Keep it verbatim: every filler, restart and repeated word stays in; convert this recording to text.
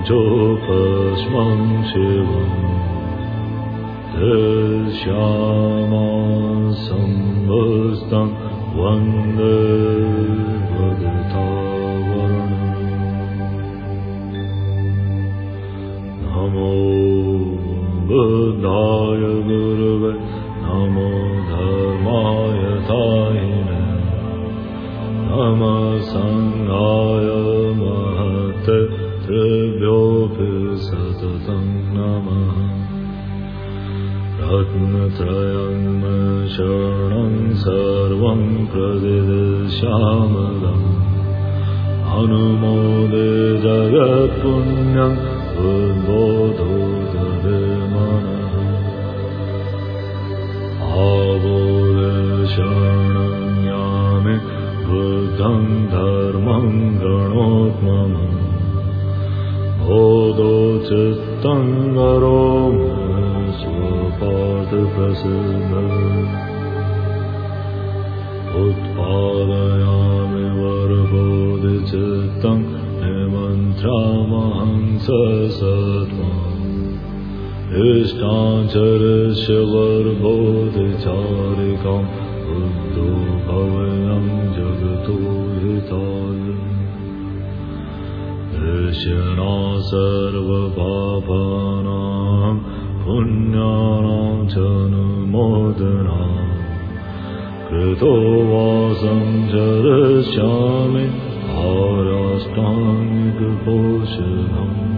पञ्चोपस्मं शिवम् दृश्यामासंवस्तं वन्दे वदतावरणम् नमो बुद्धाय गुरवे नमो धर्माय तायिने नमः संघाय महते त्रिभ्योऽपि सततं नमः रत्नत्रयं शरणं सर्वं प्रदिशामदम् अनुमोदे जगत्पुण्यं उद्बोधो ददे मनः आवोदे शरणं यामि बुद्धं धर्मं गणोत्तमम् बोधो चित्तं करोमि स्वपाठप्रसिद्ध उत्पादयामि वरबोधिचित्तं निमन्त्रामहं ससत्त्वम् इष्टाञ्चरस्य वरबोधिचारिकां बुद्धो भवनं जगतो हिताय दृश्यना सर्वपापानां पुण्यानां च अनुमोदनां कृतो वासं चरिष्यामि आराष्टाङ्गिकपोषणम्